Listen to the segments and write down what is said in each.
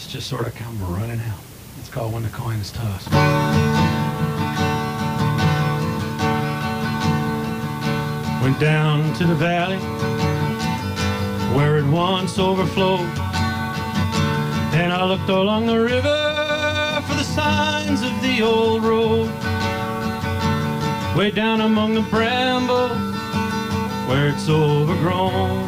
it's just sort of come running out. It's called When the Coin is Tossed. Went down to the valley where it once overflowed, and I looked along the river for the signs of the old road. Way down among the brambles where it's overgrown,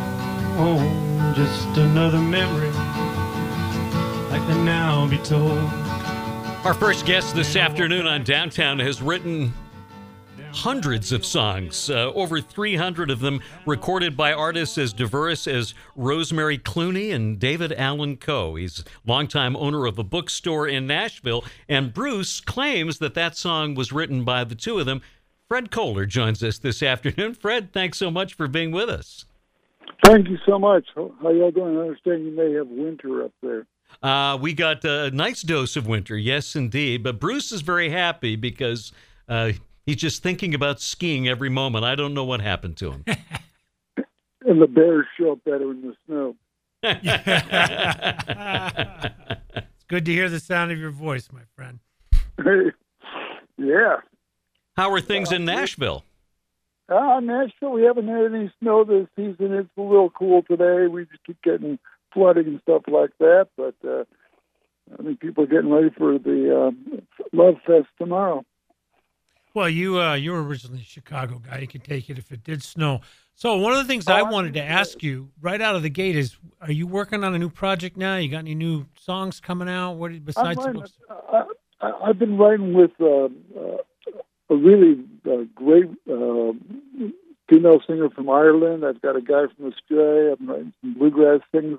just another memory like to now be told. Our first guest this afternoon on Downtown has written hundreds of songs, over 300 of them recorded by artists as diverse as Rosemary Clooney and David Allan Coe. He's longtime owner of a bookstore in Nashville, and Bruce claims that that song was written by the two of them. Fred Kohler joins us this afternoon. Fred, thanks so much for being with us. Thank you so much. How y'all doing? I understand you may have winter up there. We got a nice dose of winter, yes, indeed. But Bruce is very happy because he's just thinking about skiing every moment. I don't know what happened to him. And the bears show up better in the snow. It's good to hear the sound of your voice, my friend. Yeah. How are things in Nashville? Nashville, we haven't had any snow this season. It's a little cool today. We just keep getting flooding and stuff like that. But I think people are getting ready for the Love Fest tomorrow. Well, you're originally a Chicago guy. You could take it if it did snow. So one of the things I wanted to ask you right out of the gate is, are you working on a new project now? You got any new songs coming out? What besides the books? I've been writing with a really great female singer from Ireland. I've got a guy from Australia. I'm writing some bluegrass things.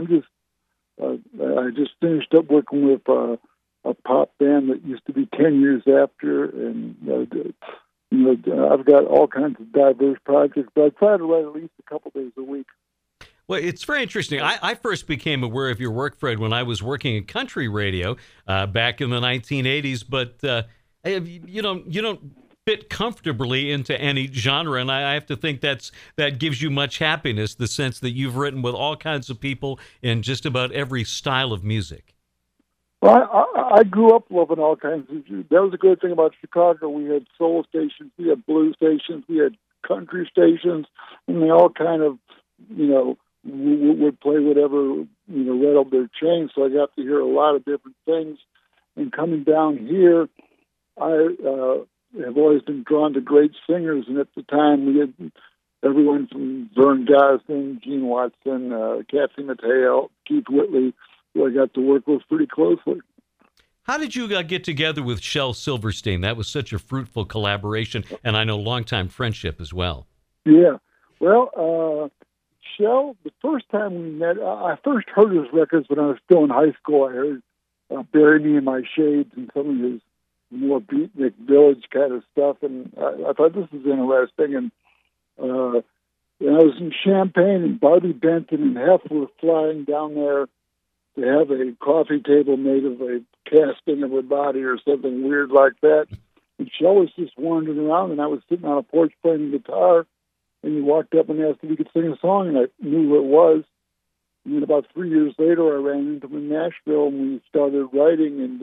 I just finished up working with a pop band that used to be 10 years after, and I've got all kinds of diverse projects, but I try to write at least a couple days a week. Well, it's very interesting. I first became aware of your work, Fred, when I was working in country radio back in the 1980s, but you don't fit comfortably into any genre, and I have to think that gives you much happiness, the sense that you've written with all kinds of people in just about every style of music. Well, I grew up loving all kinds of. That was a good thing about Chicago. We had soul stations, we had blues stations, we had country stations, and they all kind of, would play whatever, rattled their chains. So I got to hear a lot of different things. And coming down here, I have always been drawn to great singers. And at the time, we had everyone from Vern Gosdin, Gene Watson, Kathy Mateo, Keith Whitley, who I got to work with pretty closely. How did you get together with Shel Silverstein? That was such a fruitful collaboration, and I know longtime friendship as well. Yeah. Well, Shel, the first time we met, I first heard his records when I was still in high school. I heard Bury Me in My Shades and some of his more beatnik village kind of stuff, and I thought this was interesting. And I was in Champaign, and Barbie Benton and Hef were flying down there to have a coffee table made of a casting of her body or something weird like that. And Shel was just wandering around, and I was sitting on a porch playing guitar, and he walked up and asked if he could sing a song, and I knew who it was. And then about 3 years later, I ran into him in Nashville, and we started writing, and,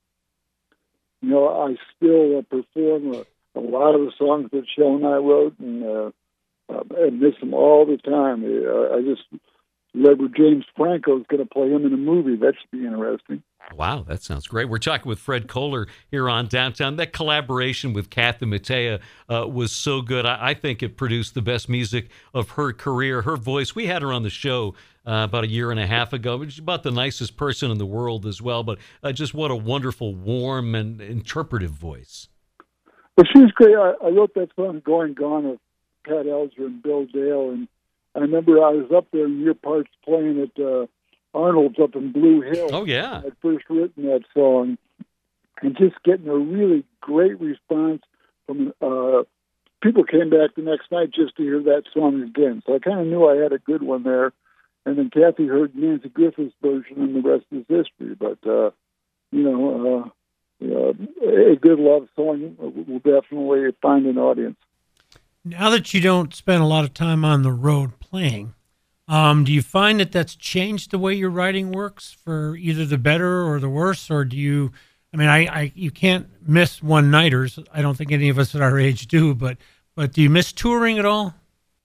I still perform a lot of the songs that Shel and I wrote, and miss him all the time. I just read where James Franco is going to play him in a movie. That should be interesting. Wow, that sounds great. We're talking with Fred Kohler here on Downtown. That collaboration with Kathy Mattea was so good. I think it produced the best music of her career. Her voice, we had her on the show about a year and a half ago. She's about the nicest person in the world as well, but just what a wonderful, warm, and interpretive voice. Well, she's great. I wrote that song, Going Gone, of Pat Elger and Bill Dale, and I remember I was up there in your parts playing at Arnold's up in Blue Hill. Oh, yeah. I'd first written that song, and just getting a really great response from people came back the next night just to hear that song again. So I kind of knew I had a good one there. And then Kathy heard Nancy Griffith's version, and the rest is history. But, a good love song will definitely find an audience. Now that you don't spend a lot of time on the road playing, Do you find that that's changed the way your writing works for either the better or the worse, or do you? I mean, you can't miss one-nighters. I don't think any of us at our age do, but do you miss touring at all?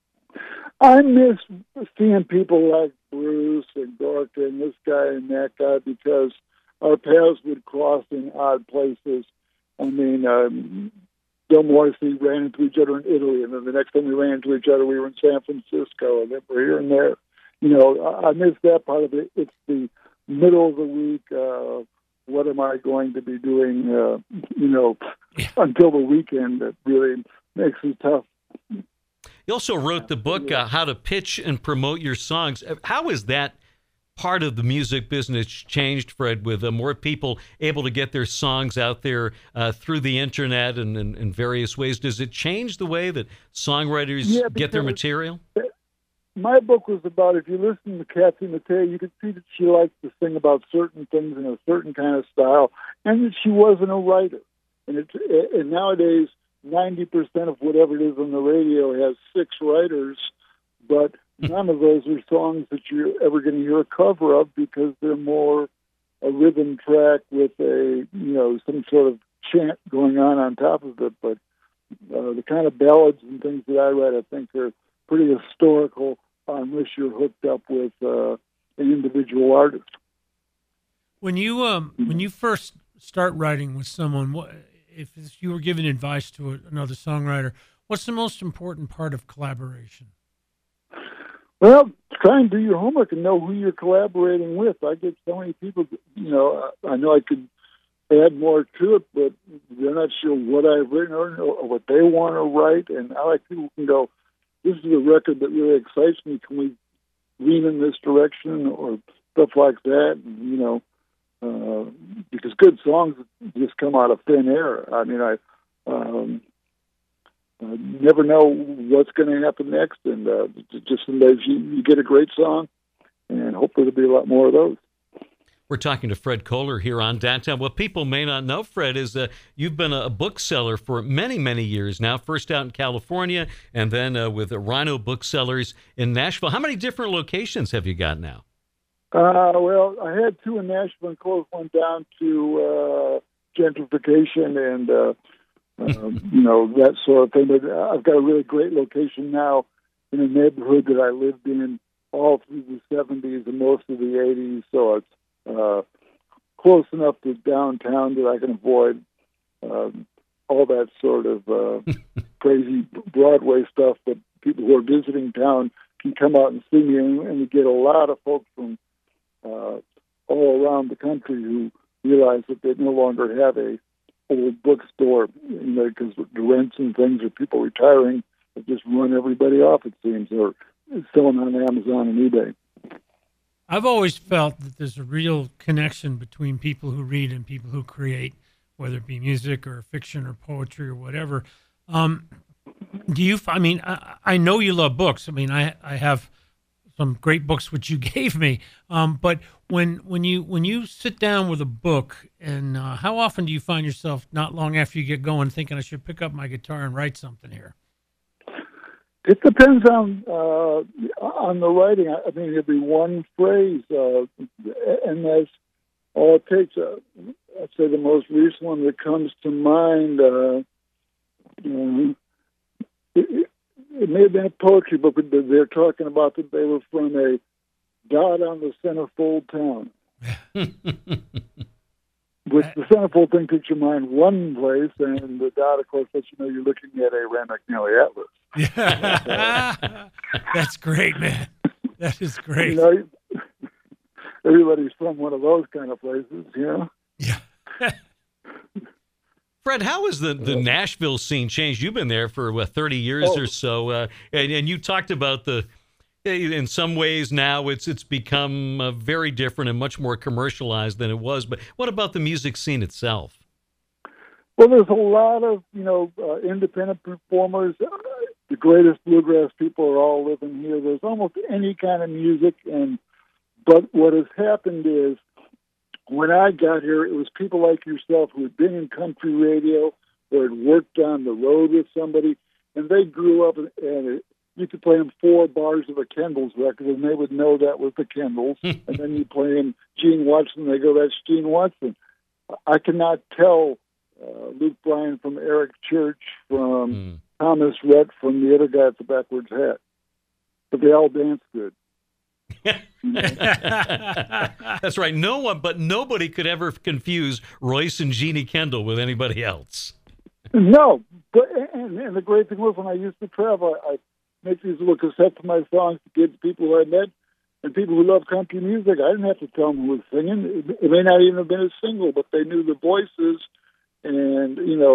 I miss seeing people like Bruce and Gorka and this guy and that guy because our paths would cross in odd places. I mean, Bill Morrissey ran into each other in Italy, and then the next time we ran into each other, we were in San Francisco, and then we're here and there. You know, I miss that part of it. It's the middle of the week. What am I going to be doing, until the weekend that really makes it tough. You also wrote the book, How to Pitch and Promote Your Songs. How has that part of the music business changed, Fred, with more people able to get their songs out there through the internet and in various ways? Does it change the way that songwriters get their material? My book was about, if you listen to Kathy Mattea, you could see that she liked to sing about certain things in a certain kind of style, and that she wasn't a writer. And nowadays, 90% of whatever it is on the radio has 6 writers, but none of those are songs that you're ever going to hear a cover of because they're more a rhythm track with some sort of chant going on top of it. But the kind of ballads and things that I write, I think, are pretty historical unless you're hooked up with an individual artist. When you first start writing with someone, if you were giving advice to another songwriter, what's the most important part of collaboration? Well, try and do your homework and know who you're collaborating with. I get so many people, I know I could add more to it, but they're not sure what I've written or what they want to write. And I like people who can go, this is a record that really excites me. Can we lean in this direction or stuff like that? And, because good songs just come out of thin air. I mean, I never know what's going to happen next, and just sometimes you get a great song, and hopefully there'll be a lot more of those. We're talking to Fred Koehler here on Downtown. What people may not know, Fred, is you've been a bookseller for many, many years now, first out in California, and then with Rhino Booksellers in Nashville. How many different locations have you got now? Well, I had 2 in Nashville and closed one down to gentrification and, that sort of thing. But I've got a really great location now in a neighborhood that I lived in all through the 70s and most of the 80s. So it's close enough to downtown that I can avoid all that sort of crazy Broadway stuff. But people who are visiting town can come out and see me, and you get a lot of folks from all around the country who realize that they no longer have a old bookstore, because the rents and things of people retiring have just run everybody off, it seems, or selling on Amazon and eBay. I've always felt that there's a real connection between people who read and people who create, whether it be music or fiction or poetry or whatever. Do you? I mean, I know you love books. I mean, I have some great books which you gave me. But when you sit down with a book, and how often do you find yourself not long after you get going thinking, I should pick up my guitar and write something here? It depends on the writing. I mean, it'd be one phrase, and that's all it takes. I'd say the most recent one that comes to mind. It may have been a poetry book, but they're talking about that they were from a dot on the centerfold town. Which the centerfold thing takes your mind one place, and the dot, of course, lets you know you're looking at a Rand McNally Atlas. Yeah. That's great, man. That is great. Everybody's from one of those kind of places, Yeah. Fred, how has the Nashville scene changed? You've been there for 30 years or so, and you talked about in some ways now it's become very different and much more commercialized than it was. But what about the music scene itself? Well, there's a lot of independent performers. The greatest bluegrass people are all living here. There's almost any kind of music, but what has happened is, when I got here, it was people like yourself who had been in country radio or had worked on the road with somebody, and they grew up and you could play them 4 bars of a Kendall's record, and they would know that was the Kendalls. And then you play them Gene Watson, they go, that's Gene Watson. I cannot tell Luke Bryan from Eric Church, from Thomas Rhett, from the other guy at the backwards hat. But they all dance good. That's right. Nobody could ever confuse Royce and Jeannie Kendall with anybody else. No, but and the great thing was when I used to travel, I make these little cassettes of my songs to give to people who I met and people who love country music. I didn't have to tell them who was singing. It may not even have been a single, but they knew the voices. And,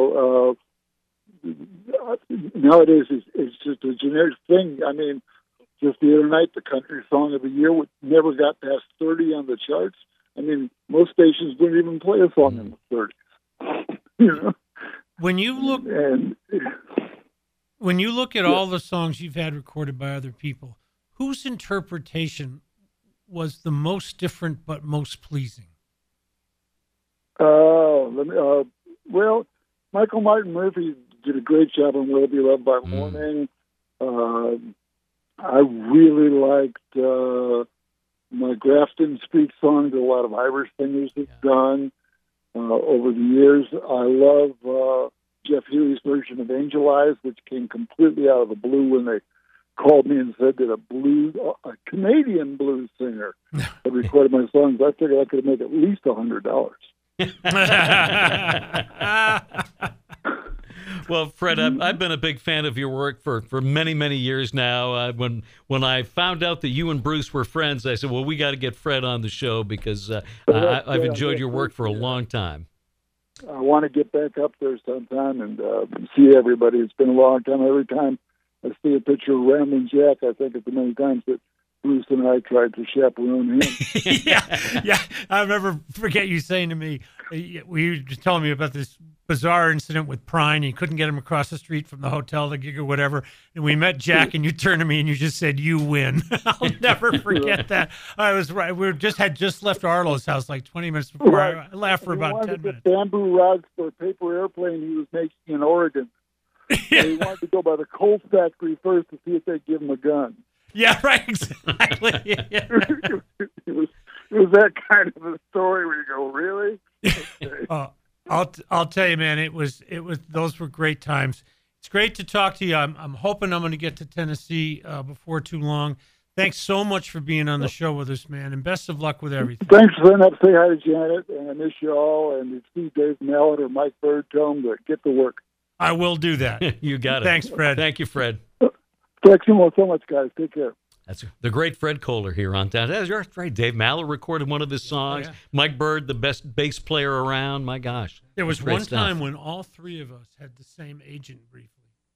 nowadays it's just a generic thing. I mean, just the other night, the country song of the year never got past 30 on the charts. I mean, most stations wouldn't even play a song in the 30s. When you look at all the songs you've had recorded by other people, whose interpretation was the most different but most pleasing? Well, Michael Martin Murphey did a great job on Will Be Loved by Morning. I really liked my Grafton Street song that a lot of Irish singers have done over the years. I love Jeff Healey's version of Angel Eyes, which came completely out of the blue when they called me and said that a Canadian blues singer had recorded my songs. I figured I could have made at least $100. Well, Fred, I've been a big fan of your work for many, many years now. When I found out that you and Bruce were friends, I said, well, we got to get Fred on the show because I've enjoyed your work for a long time. I want to get back up there sometime and see everybody. It's been a long time. Every time I see a picture of Ramblin' Jack, I think of the many times that Bruce and I tried to chaperone him. yeah. I remember, forget you saying to me, you were just telling me about this bizarre incident with Prine. You couldn't get him across the street from the hotel, the gig or whatever. And we met Jack and you turned to me and you just said, you win. I'll never forget that. I was right. We had just left Arlo's house like 20 minutes before. Right. I laughed for about 10 minutes. Bamboo rods for a paper airplane he was making in Oregon. And he wanted to go by the coal factory first to see if they'd give him a gun. Yeah, right, exactly. It was that kind of a story where you go, really? Okay. I'll tell you, man, it was those were great times. It's great to talk to you. I'm hoping I'm going to get to Tennessee before too long. Thanks so much for being on the show with us, man, and best of luck with everything. Thanks for letting up. Say hi to Janet, and I miss you all. And if you see Dave Mallet or Mike Bird, tell them to get to work. I will do that. You got it. Thanks, Fred. Thank you, Fred. Thanks so much, guys. Take care. That's the great Fred Kohler here on Downtown. That's right. Dave Mallet recorded one of his songs. Oh, yeah. Mike Bird, the best bass player around. My gosh. There was one time when all three of us had the same agent briefly.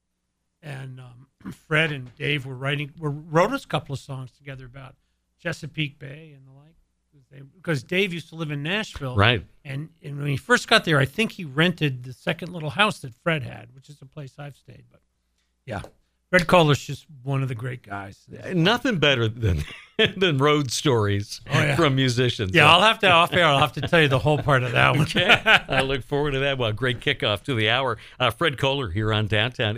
And Fred and Dave wrote us a couple of songs together about Chesapeake Bay and the like. Because Dave used to live in Nashville. Right. And when he first got there, I think he rented the second little house that Fred had, which is a place I've stayed. But yeah. Fred Kohler's just one of the great guys. Nothing better than road stories from musicians. Yeah, I'll have to tell you the whole part of that one. Okay. I look forward to that. Well, great kickoff to the hour. Fred Kohler here on Downtown.